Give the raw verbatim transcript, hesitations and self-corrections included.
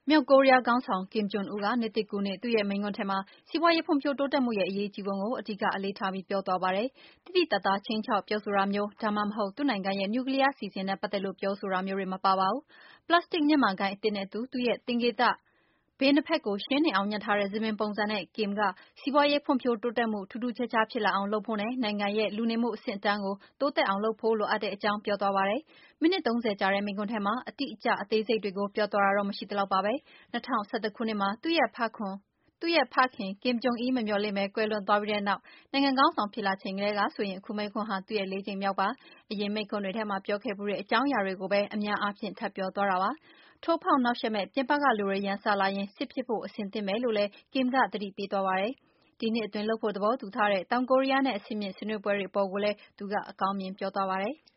မြောက်ကိုရီးယားခေါင်းဆောင် Kim Jong Un က နှစ်သစ်ကူးနေ့ သူ့ရဲ့မိန့်ခွန်းထဲမှာ စီးပွားရေးဖွံ့ဖြိုးတိုးတက်မှုရဲ့ အရေးကြီးပုံကို အဓိကအလေးထားပြီး ပြောသွားပါတယ်။ သိသိသာသာ ခြိမ်းခြောက်ပြောဆိုတာမျိုး ဒါမှမဟုတ် သူ့နိုင်ငံရဲ့ နျူကလီးယားအစီအစဉ်နဲ့ ပတ်သက်လို့ ပြောဆိုတာမျိုးတွေ မပါပါဘူး။ ပလတ်စတစ်မျက်မှန်ဂိုင်းအသစ်နဲ့အတူ သူ့ရဲ့သင်္ကေတဘေးနှစ်ဖက်ကို ရှင်းနေအောင် ညှပ်ထားတဲ့ ဆံပင်ပုံစံနဲ့ Kim က စီးပွားရေးဖွံ့ဖြိုးတိုးတက်မှု ထူးထူးခြားခြားဖြစ်လာအောင်လုပ်ဖို့နဲ့ နိုင်ငံရဲ့ လူနေမှုအဆင့်အတန်းကို တိုးတက်အောင်လုပ်ဖို့ လိုအပ်တဲ့အကြောင်း ပြောသွားပါတယ်။ မိနစ် သုံးဆယ်ကြာတဲ့ မိန့်ခွန်းထဲမှာ အတိအကျအသေးစိတ်တွေကို ပြောသွားတာတော့ မရှိသလောက်ပါပဲ။ ၂၀၁၁ ခုနှစ်မှာ သူ့ရဲ့ဖခင် Kim Jong Il မမျှော်လင့်ဘဲ ကွယ်လွန်သွားပြီးတဲ့နောက် နိုင်ငံခေါင်းဆောင်ဖြစ်လာချိန်ကတည်းကဆိုရင် အခုမိန့်ခွန်းဟာ သူ့ရဲ့ လေးကြိမ်မြောက်ပါ။ အရင်မိန့်ခွန်းတွေထဲမှာ ပြောခဲ့ဖူးတဲ့ အကြောင်းအရာတွေကိုပဲ အများအားဖြင့် ထပ်ပြောသွားတာပါ။ ထိုးဖောက်နှောင့်ယှက်မယ့် ပြင်ပကလူတွေ ရန်စလာရင် စစ်ဖြစ်ဖို့ အဆင်သင့်ပဲလို့လည်း Kim က သတိပေးသွားပါတယ်။ ဒီနှစ်အတွင်း လုပ်ဖို့သဘောတူထားတဲ့ တောင်ကိုရီးယားနဲ့ အဆင့်မြင့်ဆွေးနွေးပွဲတွေအပေါ်ကိုလည်း သူက အကောင်းမြင်ပြောသွားပါတယ်။